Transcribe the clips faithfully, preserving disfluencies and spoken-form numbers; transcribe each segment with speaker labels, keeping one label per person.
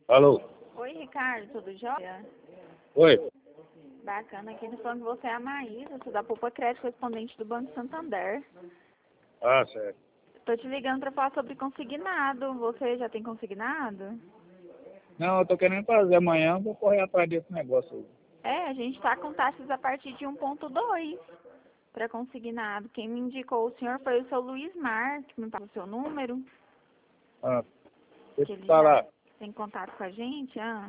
Speaker 1: Alô?
Speaker 2: Oi, Ricardo, tudo jóia?
Speaker 1: Oi?
Speaker 2: Bacana, aqui no falando que você é a Maísa, sou da Poupa Crédito, correspondente do Banco Santander.
Speaker 1: Ah, certo.
Speaker 2: Tô te ligando para falar sobre consignado. Você já tem consignado?
Speaker 1: Não, eu tô querendo fazer amanhã, vou correr atrás desse negócio aí.
Speaker 2: É, a gente está com taxas a partir de um ponto dois para consignado. Quem me indicou o senhor foi o seu Luiz Mar, que me passou o seu número,
Speaker 1: Ah, deixa
Speaker 2: que
Speaker 1: eu te
Speaker 2: ele já
Speaker 1: falar.
Speaker 2: tem contato com a gente. Ah,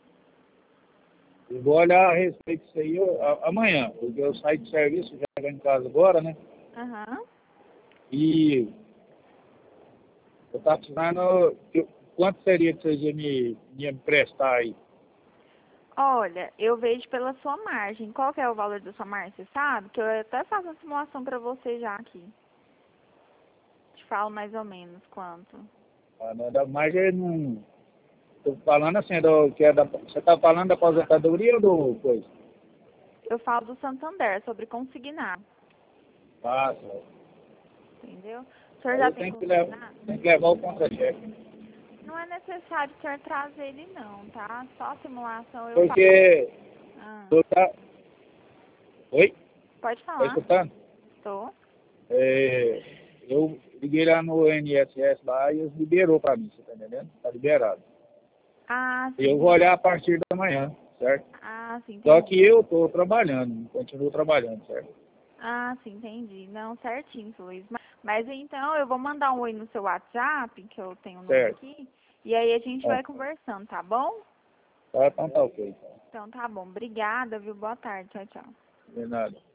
Speaker 1: Eu vou olhar a respeito disso aí eu- a- amanhã, porque eu saio de serviço, já chego em casa agora, né?
Speaker 2: aham.
Speaker 1: E eu tava precisando. eu- Quanto seria que vocês iam me, me emprestar aí?
Speaker 2: Olha, eu vejo pela sua margem. Qual que é o valor da sua margem, você sabe? Que eu até faço uma simulação para você já aqui. Te falo mais ou menos quanto.
Speaker 1: Ah, não, da margem não. Tô falando assim, do, que é da, você tá falando da aposentadoria ou do coisa?
Speaker 2: Eu falo do Santander, sobre consignar,
Speaker 1: Ah, certo.
Speaker 2: entendeu? O senhor
Speaker 1: Aí
Speaker 2: já
Speaker 1: eu
Speaker 2: tem
Speaker 1: tenho que levar,
Speaker 2: consignado?
Speaker 1: tenho que levar o contra-cheque.
Speaker 2: Não é necessário o senhor trazer ele não, tá? Só a simulação eu faço.
Speaker 1: Porque
Speaker 2: Ah,
Speaker 1: eu tá. Oi?
Speaker 2: pode
Speaker 1: Tá
Speaker 2: falar.
Speaker 1: escutando?
Speaker 2: Estou.
Speaker 1: É, eu liguei lá no I N S S lá e eles liberou pra mim, você tá entendendo? Tá liberado.
Speaker 2: Ah,
Speaker 1: E
Speaker 2: sim,
Speaker 1: eu vou
Speaker 2: entendi.
Speaker 1: olhar a partir da manhã, certo?
Speaker 2: Ah, sim,
Speaker 1: Só que
Speaker 2: entendi.
Speaker 1: eu tô trabalhando, continuo trabalhando, certo?
Speaker 2: Ah, sim, entendi. Não, certinho, Luiz. Mas, mas então eu vou mandar um oi no seu WhatsApp, que eu tenho o número
Speaker 1: Certo.
Speaker 2: aqui, e aí a gente
Speaker 1: Ah,
Speaker 2: vai conversando, tá bom?
Speaker 1: tá, então tá ok, então.
Speaker 2: Então tá bom. Obrigada, viu? Boa tarde. Tchau, tchau.
Speaker 1: De nada.